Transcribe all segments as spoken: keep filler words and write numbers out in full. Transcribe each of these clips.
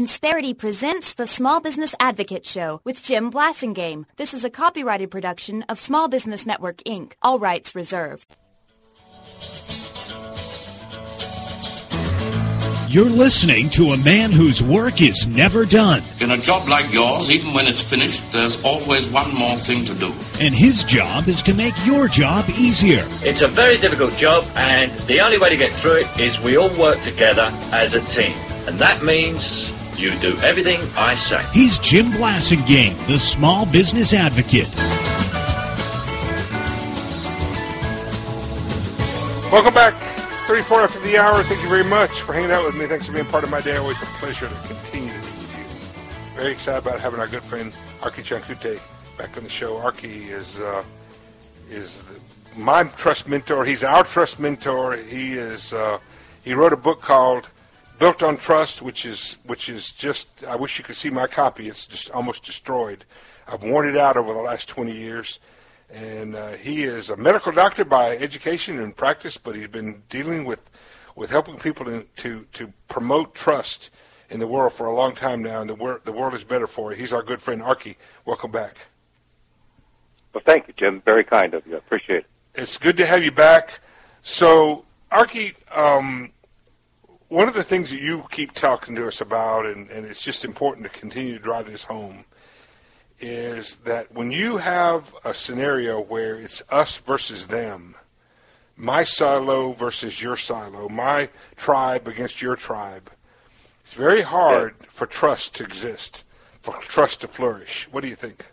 Insperity presents the Small Business Advocate Show with Jim Blasingame. This is a copyrighted production of Small Business Network, Incorporated. All rights reserved. You're listening to a man whose work is never done. In a job like yours, even when it's finished, there's always one more thing to do. And his job is to make your job easier. It's a very difficult job, and the only way to get through it is we all work together as a team. And that means you do everything I say. He's Jim Blasingame, the Small Business Advocate. Welcome back. thirty-four after the hour. Thank you very much for hanging out with me. Thanks for being part of my day. Always a pleasure to continue to be with you. Very excited about having our good friend Arki Chankute back on the show. Arki is uh, is the, my trust mentor. He's our trust mentor. He is. Uh, he wrote a book called Built on Trust, which is which is just. I wish you could see my copy. It's just almost destroyed. I've worn it out over the last twenty years. And uh, he is a medical doctor by education and practice, but he's been dealing with, with helping people to, to to promote trust in the world for a long time now, and the, wor- the world is better for it. He's our good friend, Arki. Welcome back. Well, thank you, Jim. Very kind of you. I appreciate it. It's good to have you back. So, Arki, um, one of the things that you keep talking to us about, and, and it's just important to continue to drive this home, is that when you have a scenario where it's us versus them, my silo versus your silo, my tribe against your tribe, it's very hard yeah. for trust to exist, for trust to flourish. What do you think?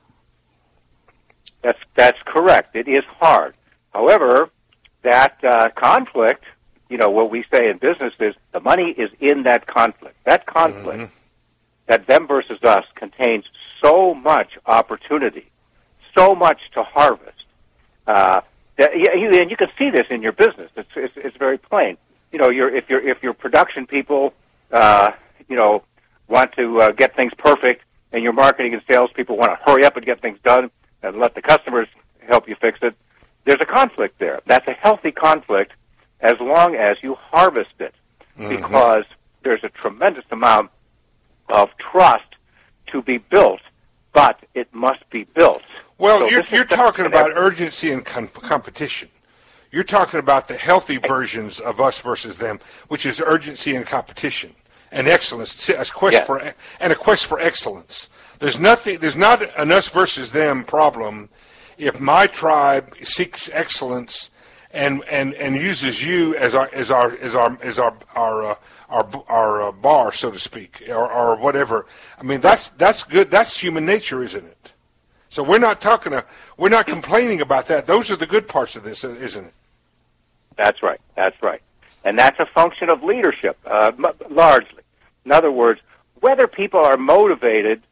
That's that's correct. It is hard. However, that uh, conflict, you know, what we say in business is the money is in that conflict. That conflict, mm-hmm. that them versus us, contains so much opportunity, so much to harvest. Uh, that, you, and you can see this in your business. It's, it's, it's very plain. You know, you're, if your if your production people, uh, you know, want to uh, get things perfect, and your marketing and sales people want to hurry up and get things done and let the customers help you fix it, there's a conflict there. That's a healthy conflict as long as you harvest it, mm-hmm. because there's a tremendous amount of trust to be built, but it must be built. Well, so you're, you're talking about urgency and com- competition. You're talking about the healthy versions of us versus them, which is urgency and competition and excellence, a quest yes. for and a quest for excellence. There's nothing. There's not an us versus them problem if my tribe seeks excellence and and, and uses you as our as our as our as our our uh, our, our uh, bar, so to speak, or, or whatever. I mean, that's that's good. That's human nature, isn't it? So we're not talking. A, we're not complaining about that. Those are the good parts of this, isn't it? That's right. That's right. And that's a function of leadership, uh, largely. In other words, whether people are motivated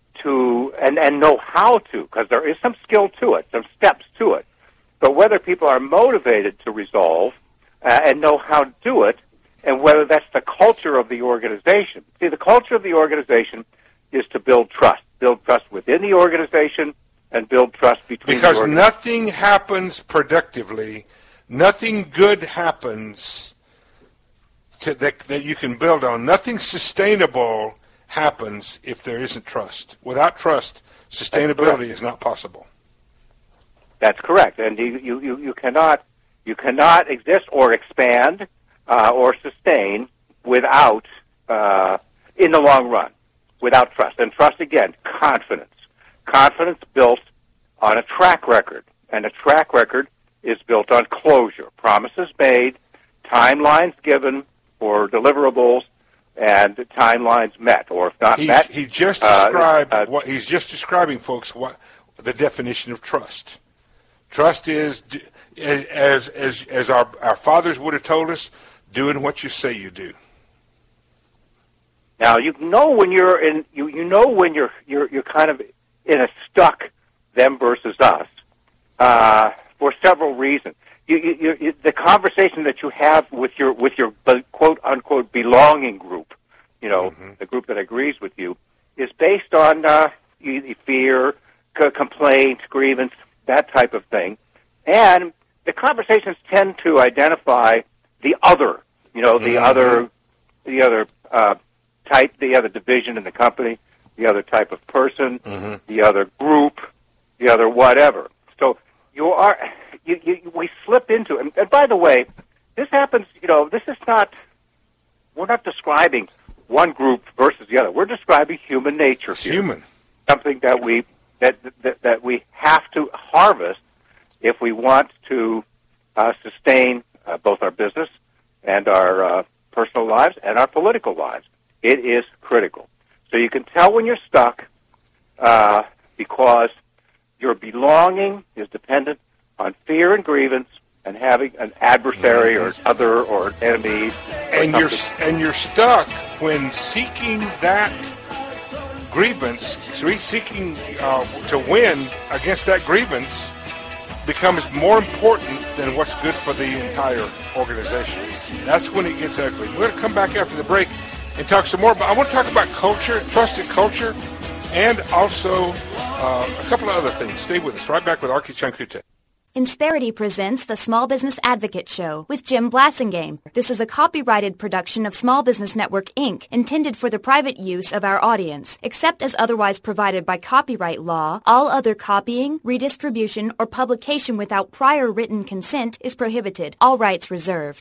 to and, and know how to, because there is some skill to it, some steps to it, but whether people are motivated to resolve uh, and know how to do it, and whether that's the culture of the organization. See, the culture of the organization is to build trust. Build trust within the organization and build trust between because the Because nothing happens productively, nothing good happens to, that, that you can build on. Nothing sustainable happens if there isn't trust. Without trust, sustainability is not possible. That's correct. And you, you, you, cannot, you cannot exist or expand Uh, or sustain without, uh, in the long run, without trust. And trust, again, confidence. Confidence built on a track record. And a track record is built on closure. Promises made, timelines given for deliverables, and timelines met. Or if not he, met... He just uh, described, uh, what, he's just describing, folks, what the definition of trust. Trust is, as, as, as our, our fathers would have told us, doing what you say you do. Now you know when you're in you, you know when you're you're you're kind of in a stuck them versus us uh, for several reasons. You, you, you, the conversation that you have with your with your quote unquote belonging group, you know, mm-hmm. the group that agrees with you, is based on uh, fear, c- complaint, grievance, that type of thing, and the conversations tend to identify the other, you know, the mm-hmm. other, the other uh, type, the other division in the company, the other type of person, mm-hmm. the other group, the other whatever. So you are, you, you, we slip into, and, and by the way, this happens, you know, this is not, we're not describing one group versus the other. We're describing human nature here. Human. Something that we, that, that, that we have to harvest if we want to uh, sustain uh, both our business and our uh, personal lives and our political lives. It is critical. So you can tell when you're stuck uh, because your belonging is dependent on fear and grievance and having an adversary or other or enemies. And you're and you're stuck when seeking that grievance, seeking uh, to win against that grievance becomes more important than what's good for the entire organization. That's when it gets ugly. We're going to come back after the break and talk some more. But I want to talk about culture, trusted culture, and also uh, a couple of other things. Stay with us. Right back with Archie Chankute. Insperity presents the Small Business Advocate Show with Jim Blassingame. This is a copyrighted production of Small Business Network, Incorporated, intended for the private use of our audience. Except as otherwise provided by copyright law, all other copying, redistribution, or publication without prior written consent is prohibited. All rights reserved.